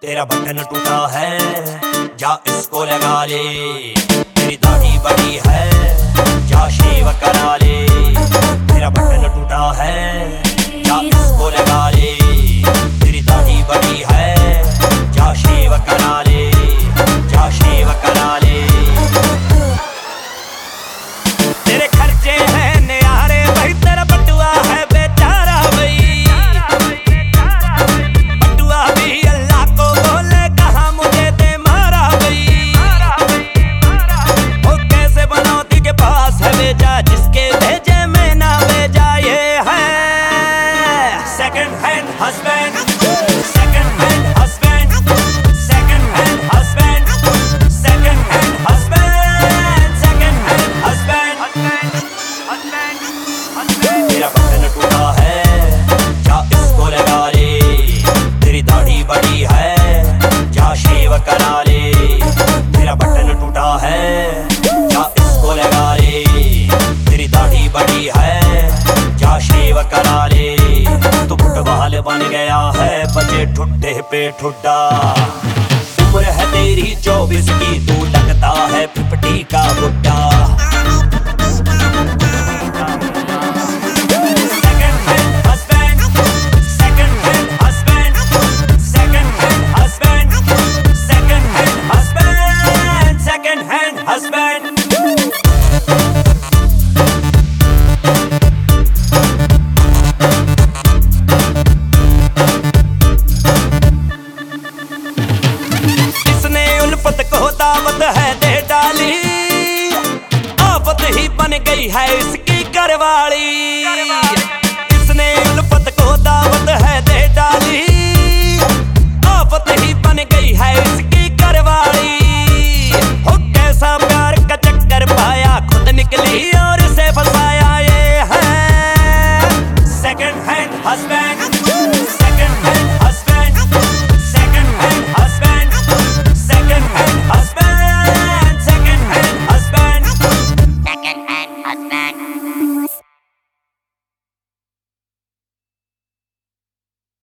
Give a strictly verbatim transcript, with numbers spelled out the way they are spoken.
तेरा बटन टूटा है, जा इसको लगा ले। तेरी दाढ़ी बड़ी है, जा शेव करा ले। तेरा बटन टूटा है, जा इसको लगा ले। तेरी दाढ़ी बड़ी है, जा शेव करा ले, जा शेव करा ले। तेरे खर्चे हैं न्यारे भाई, तेरा बटुआ है बेचारा भाई। बटुआ भी अल्लाह को बोले, कहा मुझे दे मारा भाई। वो कैसे बनौती के पास है भेजा, जिसके भेजे में ना भेजा। ये है second hand husband, second hand husband, second hand husband, second hand husband, second hand husband. तेरा बटन टूटा है, जा इसको लगा ले। तेरी दाढ़ी बड़ी है, जा शेव करा ले। तेरा बटन टूटा है, जा इसको लगा ले। तेरी दाढ़ी बड़ी है, जा शेव करा ले। तू फुटबॉल बन गया है, बचे ठुड्डे पे ठुड्डा। उम्र है तेरी चौबीस की, तू लगता है फिफ्टी का बुड्ढा। दावत है दे डाली, आफत ही बन गई है इसकी घरवाली।